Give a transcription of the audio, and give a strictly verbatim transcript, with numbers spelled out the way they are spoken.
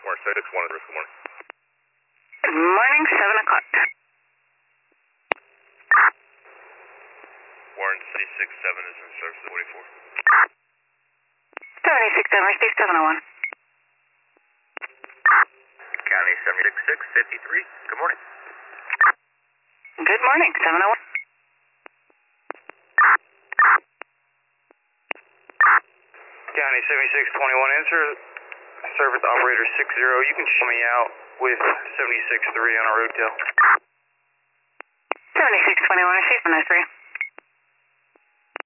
March six one, good morning. Good morning, seven o'clock. Warren C six seven is in service at forty-four. seventy-six seven, receive seven oh one. County seventy-six six fifty-three, good morning. Good morning, seven oh one. County seventy-six twenty-one, answer service operator six zero. You can show me out with seventy-six three on a roadtail. seventy-six twenty-one, receive one oh three.